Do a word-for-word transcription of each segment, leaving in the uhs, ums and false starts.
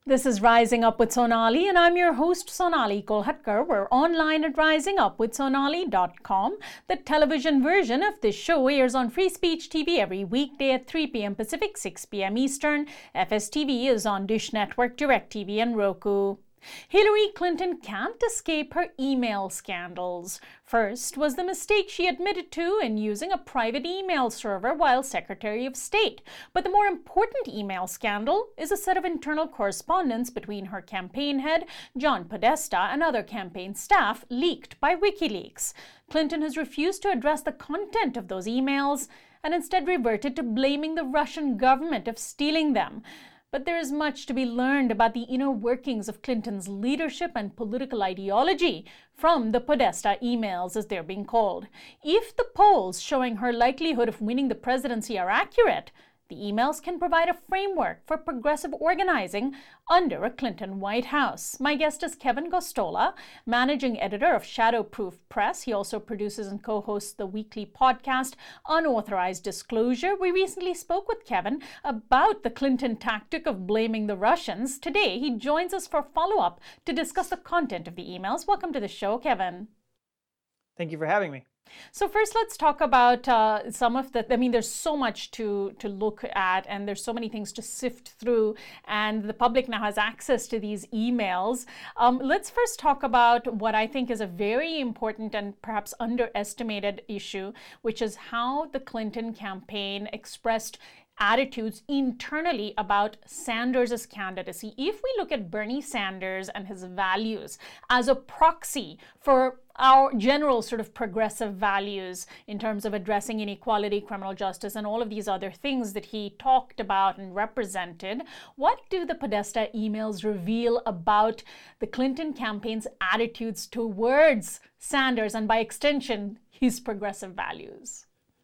This is Rising Up with Sonali, and I'm your host, Sonali Kolhatkar. We're online at rising up with sonali dot com. The television version of this show airs on Free Speech T V every weekday at three p.m. Pacific, six p.m. Eastern. F S T V is on Dish Network, DirecTV, and Roku. Hillary Clinton can't escape her email scandals. First was the mistake she admitted to in using a private email server while Secretary of State. But the more important email scandal is a set of internal correspondence between her campaign head, John Podesta, and other campaign staff leaked by WikiLeaks. Clinton has refused to address the content of those emails and instead reverted to blaming the Russian government of stealing them. But there is much to be learned about the inner workings of Clinton's leadership and political ideology from the Podesta emails, as they're being called. If the polls showing her likelihood of winning the presidency are accurate, the emails can provide a framework for progressive organizing under a Clinton White House. My guest is Kevin Gosztola, managing editor of Shadowproof Press. He also produces and co-hosts the weekly podcast Unauthorized Disclosure. We recently spoke with Kevin about the Clinton tactic of blaming the Russians. Today, he joins us for follow-up to discuss the content of the emails. Welcome to the show, Kevin. Thank you for having me. So first, let's talk about uh, some of the, I mean, there's so much to, to look at, and there's so many things to sift through, and the public now has access to these emails. Um, let's first talk about what I think is a very important and perhaps underestimated issue, which is how the Clinton campaign expressed attitudes internally about Sanders' candidacy. If we look at Bernie Sanders and his values as a proxy for our general sort of progressive values in terms of addressing inequality, criminal justice, and all of these other things that he talked about and represented, what do the Podesta emails reveal about the Clinton campaign's attitudes towards Sanders and, by extension, his progressive values?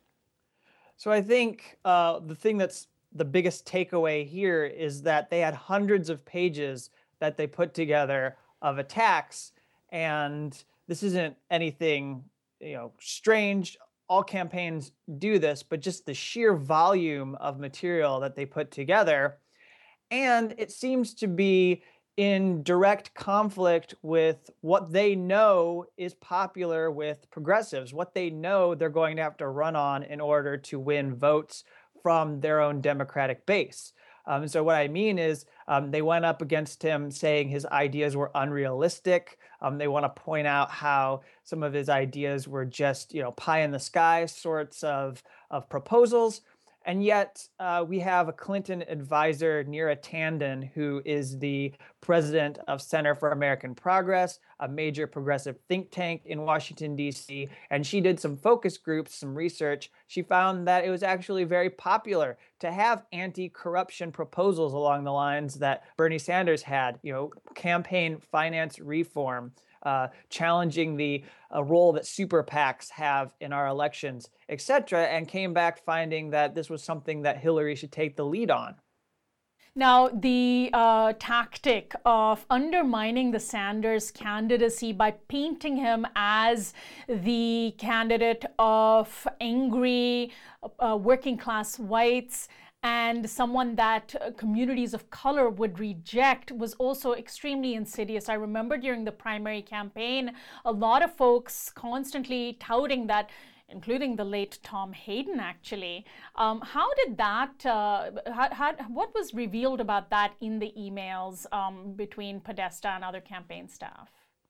So I think uh, the thing that's the biggest takeaway here is that they had hundreds of pages that they put together of attacks, and this isn't anything, you know, strange. All campaigns do this, but just the sheer volume of material that they put together, and it seems to be in direct conflict with what they know is popular with progressives, what they know they're going to have to run on in order to win votes from their own Democratic base. Um, so what I mean is um, they went up against him saying his ideas were unrealistic. Um, they want to point out how some of his ideas were just, you know, pie in the sky sorts of, of proposals. And yet uh, we have a Clinton advisor, Neera Tanden, who is the president of Center for American Progress, a major progressive think tank in Washington, D C. And she did some focus groups, some research. She found that it was actually very popular to have anti-corruption proposals along the lines that Bernie Sanders had, you know, campaign finance reform, Uh, challenging the uh, role that super PACs have in our elections, et cetera, and came back finding that this was something that Hillary should take the lead on. Now, the uh, tactic of undermining the Sanders candidacy by painting him as the candidate of angry uh, working class whites and someone that uh, communities of color would reject was also extremely insidious. I remember during the primary campaign, a lot of folks constantly touting that, including the late Tom Hayden, actually. Um, how did that, uh, how, how, what was revealed about that in the emails um, between Podesta and other campaign staff?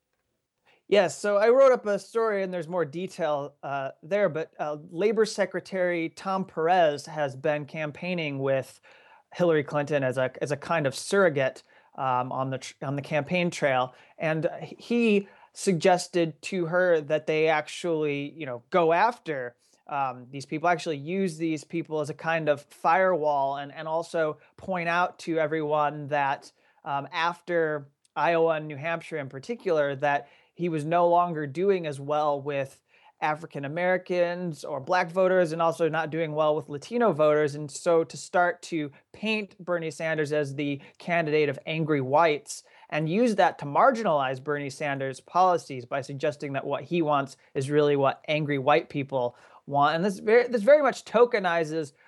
Yes, so I wrote up a story, and there's more detail uh, there, but uh, Labor Secretary Tom Perez has been campaigning with Hillary Clinton as a as a kind of surrogate um, on the tr- on the campaign trail, and he suggested to her that they actually, you know, go after um, these people, actually use these people as a kind of firewall, and and also point out to everyone that um, after Iowa and New Hampshire in particular, that he was no longer doing as well with African Americans or Black voters, and also not doing well with Latino voters. And so to start to paint Bernie Sanders as the candidate of angry whites and use that to marginalize Bernie Sanders' policies by suggesting that what he wants is really what angry white people want. And this very, this very much tokenizes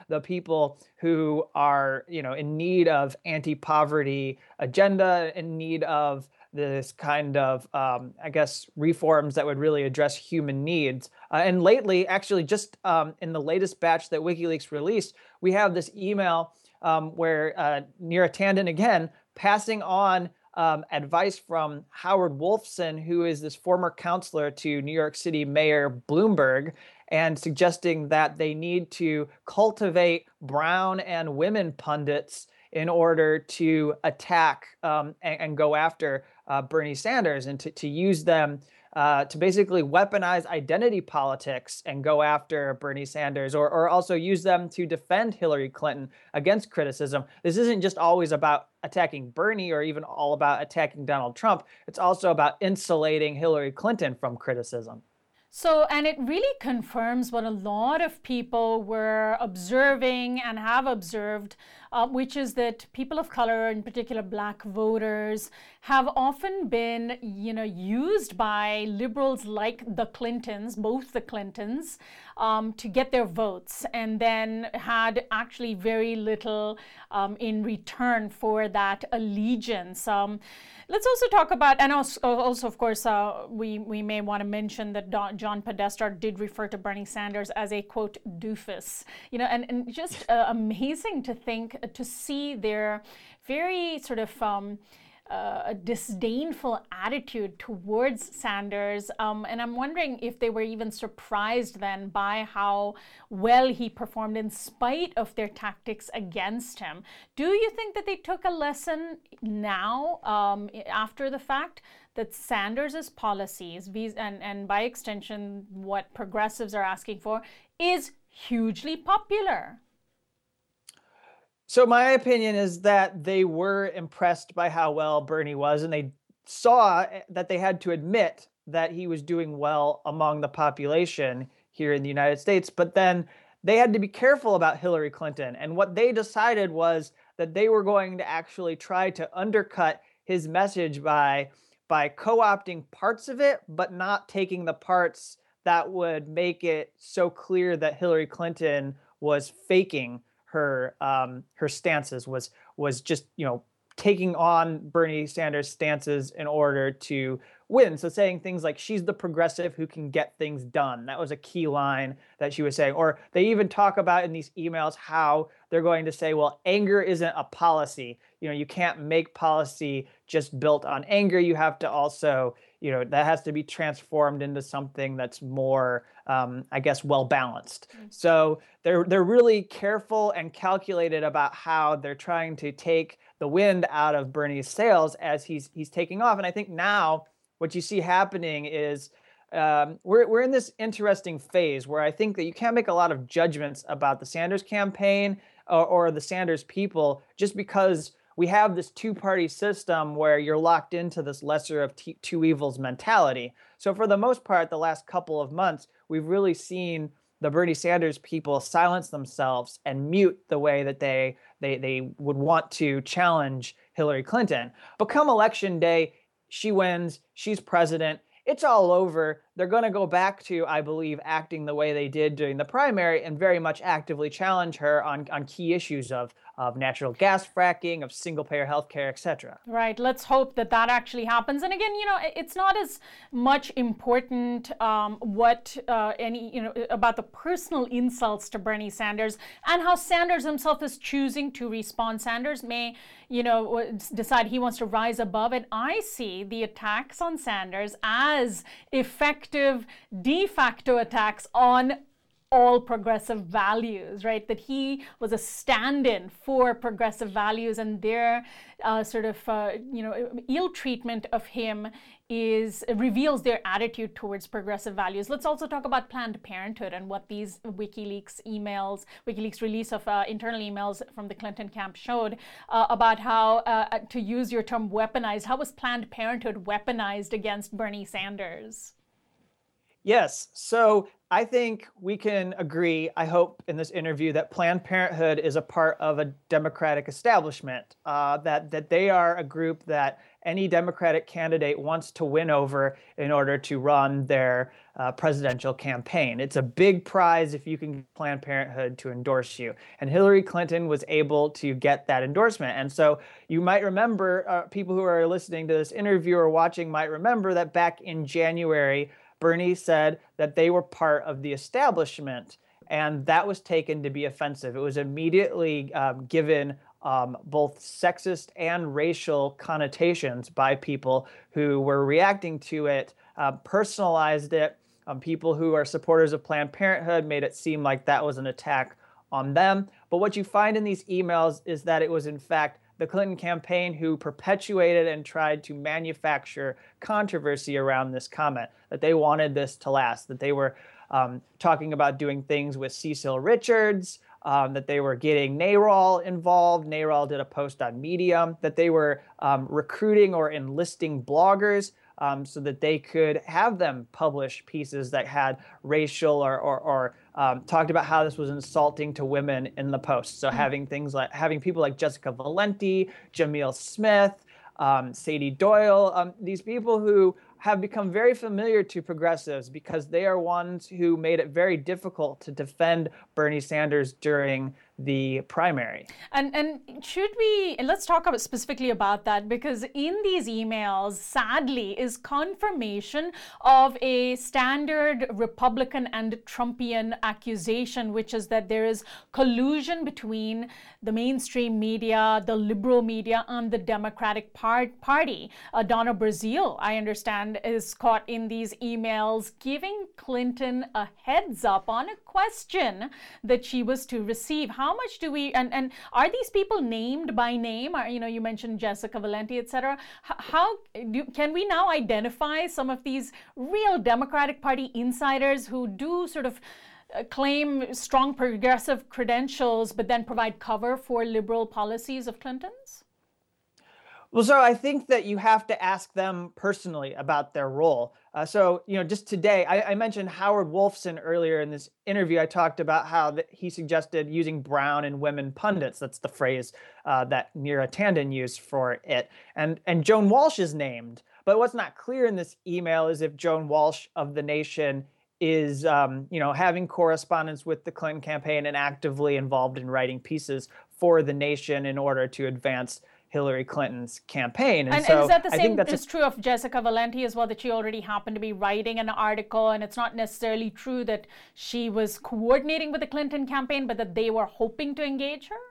the people who are, you know, in need of anti-poverty agenda, in need of this kind of, um, I guess, reforms that would really address human needs. Uh, and lately, actually, just um, in the latest batch that WikiLeaks released, we have this email um, where uh, Neera Tanden, again, passing on um, advice from Howard Wolfson, who is this former counselor to New York City Mayor Bloomberg, and suggesting that they need to cultivate brown and women pundits in order to attack um, and, and go after uh, Bernie Sanders, and to, to use them uh, to basically weaponize identity politics and go after Bernie Sanders, or, or also use them to defend Hillary Clinton against criticism. This isn't just always about attacking Bernie or even all about attacking Donald Trump. It's also about insulating Hillary Clinton from criticism. So, and it really confirms what a lot of people were observing and have observed, uh, which is that people of color, in particular Black voters, have often been, you know, used by liberals like the Clintons, both the Clintons, um, to get their votes, and then had actually very little um, in return for that allegiance. Um, Let's also talk about, and also, also of course, uh, we, we may want to mention that Don, John Podesta did refer to Bernie Sanders as a, quote, doofus. You know, and, and just uh, amazing to think, to see their very sort of um, uh, a disdainful attitude towards Sanders. Um, and I'm wondering if they were even surprised then by how well he performed in spite of their tactics against him. Do you think that they took a lesson now, um, after the fact, that Sanders' policies, and, and by extension what progressives are asking for, is hugely popular? So my opinion is that they were impressed by how well Bernie was, and they saw that they had to admit that he was doing well among the population here in the United States. But then they had to be careful about Hillary Clinton. And what they decided was that they were going to actually try to undercut his message by, by co-opting parts of it, but not taking the parts that would make it so clear that Hillary Clinton was faking her um, her stances, was was just, you know, taking on Bernie Sanders' stances in order to win. So saying things like, she's the progressive who can get things done. That was a key line that she was saying. Or they even talk about in these emails how they're going to say, well, anger isn't a policy. You know, you can't make policy just built on anger. You have to also, you know, that has to be transformed into something that's more, um, I guess, well balanced. Mm-hmm. So they're they're really careful and calculated about how they're trying to take the wind out of Bernie's sails as he's he's taking off. And I think now what you see happening is um, we're we're in this interesting phase where I think that you can't make a lot of judgments about the Sanders campaign or, or the Sanders people just because we have this two-party system where you're locked into this lesser of t- two evils mentality. So for the most part, the last couple of months, we've really seen the Bernie Sanders people silence themselves and mute the way that they they they would want to challenge Hillary Clinton. But come election day, she wins, she's president, it's all over. They're going to go back to, I believe, acting the way they did during the primary and very much actively challenge her on, on key issues of, of natural gas fracking, of single-payer healthcare, et cetera. Right. Let's hope that that actually happens. And again, you know, it's not as much important um, what uh, any, you know, about the personal insults to Bernie Sanders and how Sanders himself is choosing to respond. Sanders may, you know, decide he wants to rise above it. I see the attacks on Sanders as effective de facto attacks on all progressive values, right? That he was a stand-in for progressive values, and their uh, sort of, uh, you know, ill treatment of him is reveals their attitude towards progressive values. Let's also talk about Planned Parenthood and what these WikiLeaks emails, WikiLeaks release of uh, internal emails from the Clinton camp showed uh, about how, uh, to use your term, weaponized. How was Planned Parenthood weaponized against Bernie Sanders? Yes. So I think we can agree, I hope, in this interview that Planned Parenthood is a part of a Democratic establishment, uh, that, that they are a group that any Democratic candidate wants to win over in order to run their uh, presidential campaign. It's a big prize if you can get Planned Parenthood to endorse you. And Hillary Clinton was able to get that endorsement. And so you might remember, uh, people who are listening to this interview or watching might remember that back in January, Bernie said that they were part of the establishment, and that was taken to be offensive. It was immediately um, given um, both sexist and racial connotations by people who were reacting to it, uh, personalized it. Um, people who are supporters of Planned Parenthood made it seem like that was an attack on them. But what you find in these emails is that it was, in fact, the Clinton campaign who perpetuated and tried to manufacture controversy around this comment, that they wanted this to last, that they were um, talking about doing things with Cecil Richards, um, that they were getting NARAL involved. NARAL did a post on Medium, that they were um, recruiting or enlisting bloggers um, so that they could have them publish pieces that had racial or, or, or um, talked about how this was insulting to women in the post. So mm-hmm. having things like having people like Jessica Valenti, Jamil Smith, um, Sadie Doyle, um, these people who have become very familiar to progressives because they are ones who made it very difficult to defend Bernie Sanders during the primary. And and should we, and let's talk about specifically about that, because in these emails, sadly, is confirmation of a standard Republican and Trumpian accusation, which is that there is collusion between the mainstream media, the liberal media, and the Democratic part, Party. Uh, Donna Brazile, I understand, is caught in these emails giving Clinton a heads up on a question that she was to receive. How much do we, and, and are these people named by name? Are, you know, you mentioned Jessica Valenti, et cetera. How do, can we now identify some of these real Democratic Party insiders who do sort of uh, claim strong progressive credentials, but then provide cover for liberal policies of Clinton's? Well, so I think that you have to ask them personally about their role. Uh, so, you know, just today, I, I mentioned Howard Wolfson earlier in this interview. I talked about how that he suggested using brown and women pundits. That's the phrase uh, that Neera Tanden used for it. And, and Joan Walsh is named. But what's not clear in this email is if Joan Walsh of The Nation is, um, you know, having correspondence with the Clinton campaign and actively involved in writing pieces for The Nation in order to advance Hillary Clinton's campaign. And, and, so and is that the I same think that's is a, true of Jessica Valenti as well, that she already happened to be writing an article, and it's not necessarily true that she was coordinating with the Clinton campaign, but that they were hoping to engage her?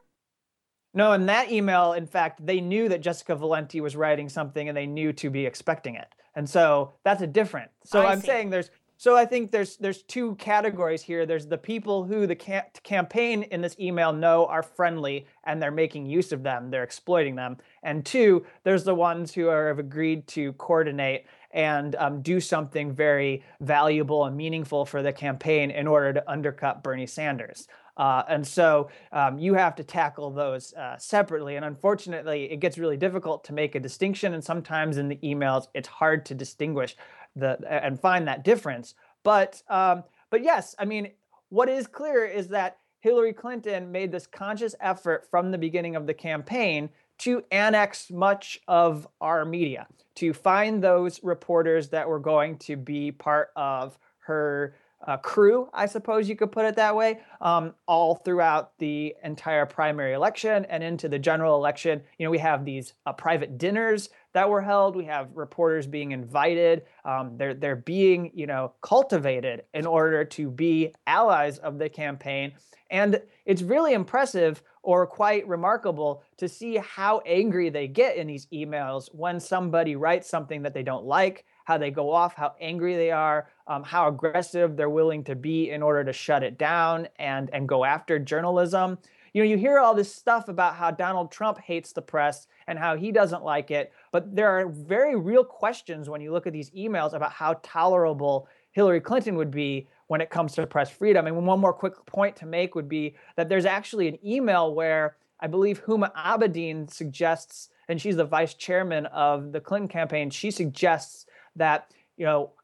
No, in that email, in fact, they knew that Jessica Valenti was writing something and they knew to be expecting it. And so that's a different. So I I'm see. saying there's So I think there's there's two categories here. There's the people who the ca- campaign in this email know are friendly and they're making use of them, they're exploiting them. And two, there's the ones who are, have agreed to coordinate and um, do something very valuable and meaningful for the campaign in order to undercut Bernie Sanders. Uh, and so um, you have to tackle those uh, separately. And unfortunately, it gets really difficult to make a distinction. And sometimes in the emails, it's hard to distinguish the and find that difference. But um, but yes, I mean, what is clear is that Hillary Clinton made this conscious effort from the beginning of the campaign to annex much of our media, to find those reporters that were going to be part of her uh, crew, I suppose you could put it that way, um, all throughout the entire primary election and into the general election. You know, we have these uh, private dinners that were held. We have reporters being invited. Um, they're they're being, you know, cultivated in order to be allies of the campaign. And it's really impressive or quite remarkable to see how angry they get in these emails when somebody writes something that they don't like, how they go off, how angry they are, um, how aggressive they're willing to be in order to shut it down and, and go after journalism. You know, you hear all this stuff about how Donald Trump hates the press and how he doesn't like it, but there are very real questions when you look at these emails about how tolerable Hillary Clinton would be when it comes to press freedom. And one more quick point to make would be that there's actually an email where I believe Huma Abedin suggests, and she's the vice chairman of the Clinton campaign, she suggests that, you know,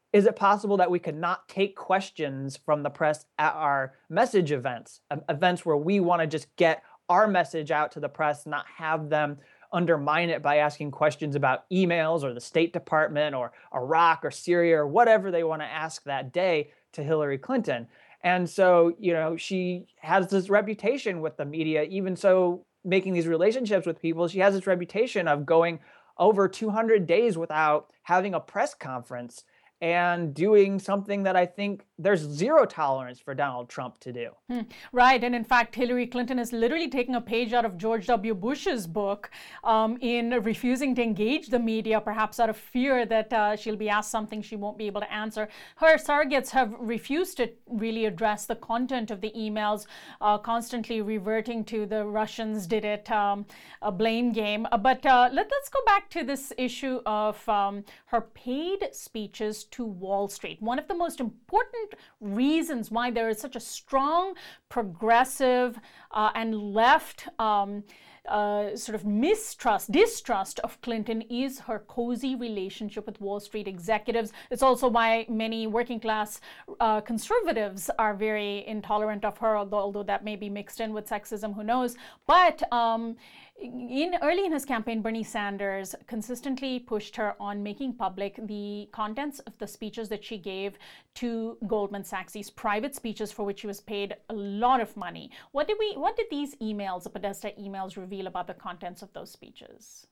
is it possible that we could not take questions from the press at our message events, um, events where we want to just get our message out to the press, not have them undermine it by asking questions about emails or the State Department or Iraq or Syria or whatever they want to ask that day to Hillary Clinton? And so, you know, she has this reputation with the media, even so making these relationships with people, she has this reputation of going over two hundred days without having a press conference and doing something that I think there's zero tolerance for Donald Trump to do. Hmm. Right. And in fact, Hillary Clinton is literally taking a page out of George W. Bush's book um, in refusing to engage the media, perhaps out of fear that uh, she'll be asked something she won't be able to answer. Her surrogates have refused to really address the content of the emails, uh, constantly reverting to the Russians did it, um, a blame game. Uh, but uh, let, let's go back to this issue of um, her paid speeches to Wall Street. One of the most important reasons why there is such a strong progressive uh, and left um, uh, sort of mistrust, distrust of Clinton is her cozy relationship with Wall Street executives. It's also why many working class uh, conservatives are very intolerant of her, although, although that may be mixed in with sexism, who knows. But um, in early in his campaign, Bernie Sanders consistently pushed her on making public the contents of the speeches that she gave to Goldman Sachs, these private speeches for which she was paid a lot of money. What did we? What did these emails, the Podesta emails, reveal about the contents of those speeches?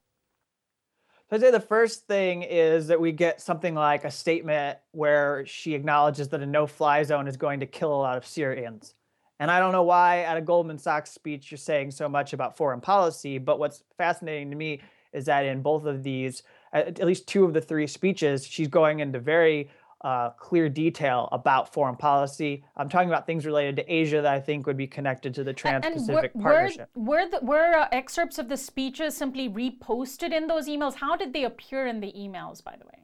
So I'd say the first thing is that we get something like a statement where she acknowledges that a no-fly zone is going to kill a lot of Syrians. And I don't know why at a Goldman Sachs speech you're saying so much about foreign policy, but what's fascinating to me is that in both of these, at least two of the three speeches, she's going into very uh, clear detail about foreign policy. I'm talking about things related to Asia that I think would be connected to the Trans-Pacific were, Partnership. Were, were, the, were uh, excerpts of the speeches simply reposted in those emails? How did they appear in the emails, by the way?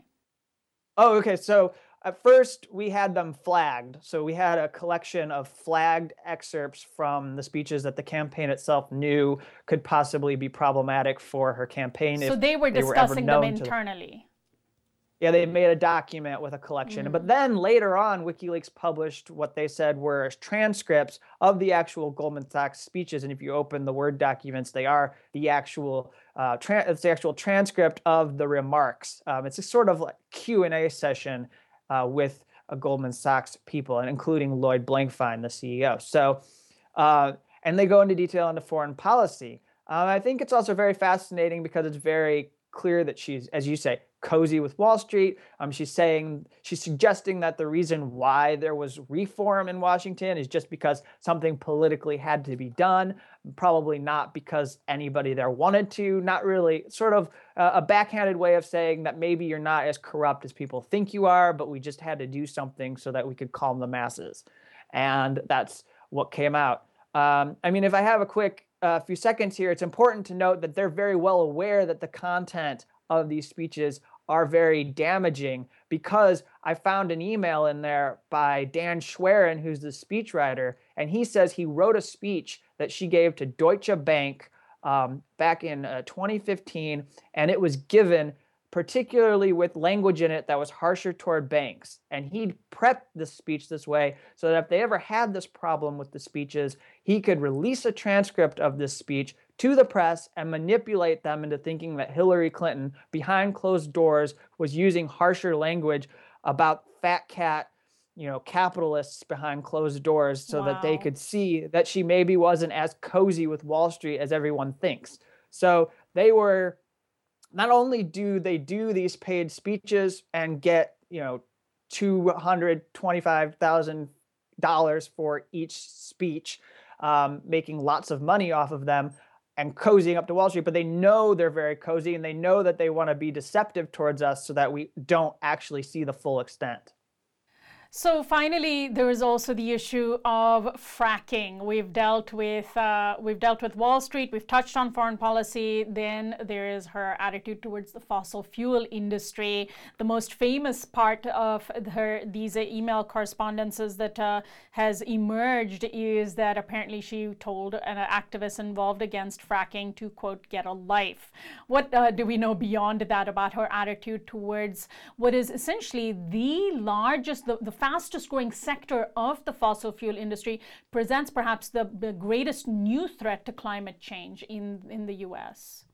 Oh, okay. So at first, we had them flagged. So we had a collection of flagged excerpts from the speeches that the campaign itself knew could possibly be problematic for her campaign. So if they were they discussing were them them internally. Yeah, they made a document with a collection. Mm. But then later on, WikiLeaks published what they said were transcripts of the actual Goldman Sachs speeches. And if you open the Word documents, they are the actual uh, it's the actual transcript of the remarks. Um, it's a sort of like Q and A session Uh, with uh, Goldman Sachs people, and including Lloyd Blankfein, the C E O. So, uh, and they go into detail into foreign policy. Uh, I think it's also very fascinating because it's very clear that she's, as you say, cozy with Wall Street. Um, she's saying, she's suggesting that the reason why there was reform in Washington is just because something politically had to be done, probably not because anybody there wanted to, not really, sort of uh, a backhanded way of saying that maybe you're not as corrupt as people think you are, but we just had to do something so that we could calm the masses. And that's what came out. Um, I mean, if I have a quick uh, few seconds here, it's important to note that they're very well aware that the content of these speeches are very damaging, because I found an email in there by Dan Schwerin, who's the speechwriter, and he says he wrote a speech that she gave to Deutsche Bank um, back in uh, twenty fifteen, and it was given particularly with language in it that was harsher toward banks. And he'd prepped the speech this way so that if they ever had this problem with the speeches, he could release a transcript of this speech to the press and manipulate them into thinking that Hillary Clinton, behind closed doors, was using harsher language about fat cat, you know, capitalists behind closed doors, so wow. that they could see that she maybe wasn't as cozy with Wall Street as everyone thinks. So they were, not only do they do these paid speeches and get, you know, two hundred twenty-five thousand dollars for each speech, um, making lots of money off of them, and cozying up to Wall Street, but they know they're very cozy, and they know that they want to be deceptive towards us so that we don't actually see the full extent. So finally, there is also the issue of fracking. We've dealt with uh, we've dealt with Wall Street. We've touched on foreign policy. Then there is her attitude towards the fossil fuel industry. The most famous part of her these email correspondences that uh, has emerged is that apparently she told an activist involved against fracking to, quote, get a life. What uh, do we know beyond that about her attitude towards what is essentially the largest, the, the fastest growing sector of the fossil fuel industry, presents perhaps the, the greatest new threat to climate change in, in the U S?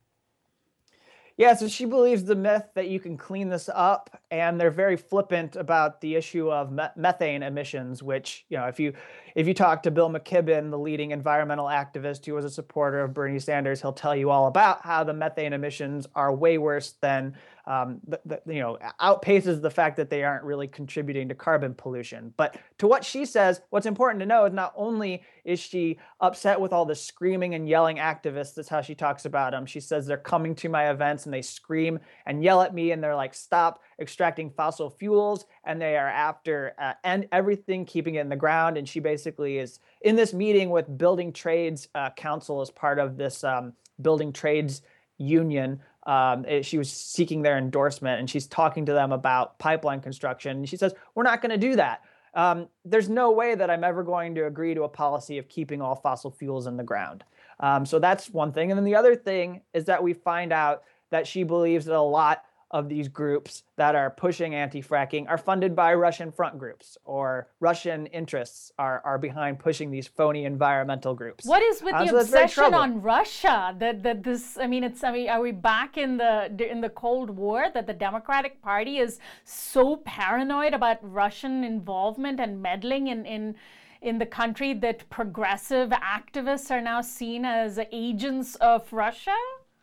Yeah, so she believes the myth that you can clean this up, and they're very flippant about the issue of me- methane emissions, which, you know, if you if you talk to Bill McKibben, the leading environmental activist who was a supporter of Bernie Sanders, he'll tell you all about how the methane emissions are way worse than, um, the, the, you know, outpaces the fact that they aren't really contributing to carbon pollution. But to what she says, what's important to know is not only is she upset with all the screaming and yelling activists, that's how she talks about them. She says they're coming to my events and they scream and yell at me and they're like, stop extracting fossil fuels, and they are after uh, and everything keeping it in the ground. And she basically is in this meeting with Building Trades uh, Council as part of this um, Building Trades Union. Um, it, she was seeking their endorsement, and she's talking to them about pipeline construction. And she says, we're not going to do that. Um, there's no way that I'm ever going to agree to a policy of keeping all fossil fuels in the ground. Um, so that's one thing. And then the other thing is that we find out that she believes that a lot of these groups that are pushing anti-fracking are funded by Russian front groups, or Russian interests are, are behind pushing these phony environmental groups. What is with uh, the so obsession on Russia? That that this, I mean, it's, I mean, are we back in the in the Cold War, that the Democratic Party is so paranoid about Russian involvement and meddling in in in the country that progressive activists are now seen as agents of Russia?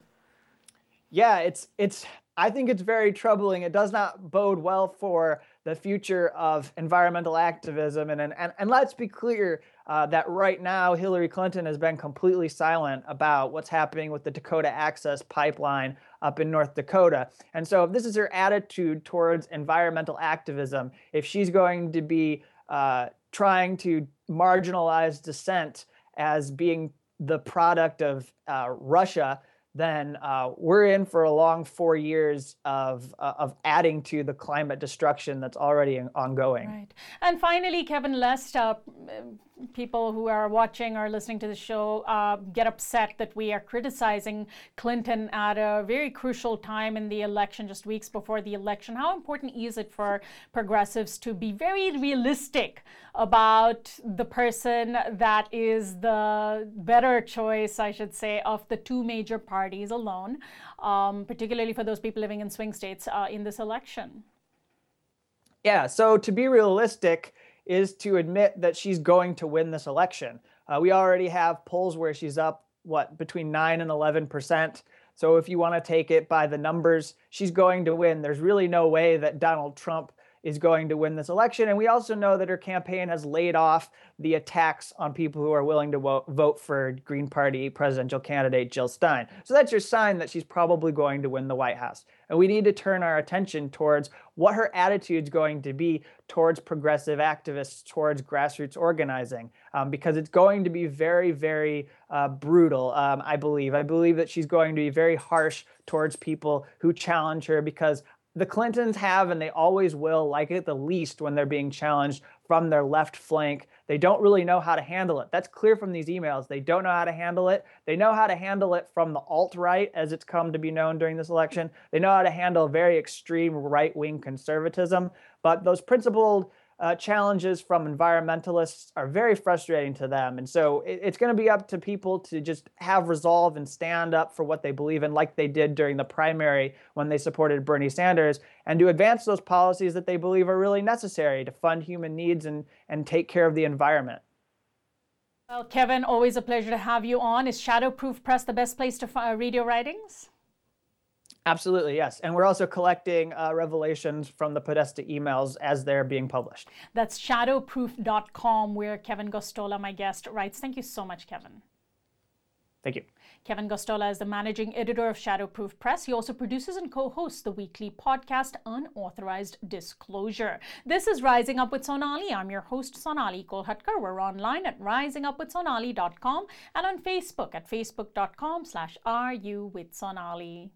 Yeah, it's it's. I think it's very troubling. It does not bode well for the future of environmental activism. And and and let's be clear uh, that right now Hillary Clinton has been completely silent about what's happening with the Dakota Access Pipeline up in North Dakota. And so, if this is her attitude towards environmental activism, if she's going to be uh, trying to marginalize dissent as being the product of uh, Russia, then uh, we're in for a long four years of uh, of adding to the climate destruction that's already ongoing. Right. And finally, Kevin, lest uh, people who are watching or listening to the show uh, get upset that we are criticizing Clinton at a very crucial time in the election, just weeks before the election, how important is it for progressives to be very realistic about the person that is the better choice, I should say, of the two major parties alone, um, particularly for those people living in swing states uh, in this election? Yeah, so to be realistic is to admit that she's going to win this election. Uh, we already have polls where she's up, what, between nine and eleven percent. So if you want to take it by the numbers, she's going to win. There's really no way that Donald Trump is going to win this election. And we also know that her campaign has laid off the attacks on people who are willing to vote, vote for Green Party presidential candidate Jill Stein. So that's your sign that she's probably going to win the White House. And we need to turn our attention towards what her attitude's going to be towards progressive activists, towards grassroots organizing, um, because it's going to be very, very uh, brutal, um, I believe. I believe that she's going to be very harsh towards people who challenge her, because the Clintons have, and they always will, like it the least when they're being challenged from their left flank. They don't really know how to handle it. That's clear from these emails. They don't know how to handle it. They know how to handle it from the alt-right, as it's come to be known during this election. They know how to handle very extreme right-wing conservatism. But those principled uh, challenges from environmentalists are very frustrating to them. And so it, it's going to be up to people to just have resolve and stand up for what they believe in, like they did during the primary when they supported Bernie Sanders, and to advance those policies that they believe are really necessary to fund human needs and, and take care of the environment. Well, Kevin, always a pleasure to have you on. Is Shadowproof Press the best place to uh, read your writings? Absolutely, yes. And we're also collecting uh, revelations from the Podesta emails as they're being published. That's shadowproof dot com, where Kevin Gosztola, my guest, writes. Thank you so much, Kevin. Thank you. Kevin Gostola is the managing editor of Shadowproof Press. He also produces and co-hosts the weekly podcast Unauthorized Disclosure. This is Rising Up with Sonali. I'm your host, Sonali Kolhatkar. We're online at rising up with sonali dot com and on Facebook at facebook dot com slash ru with Sonali.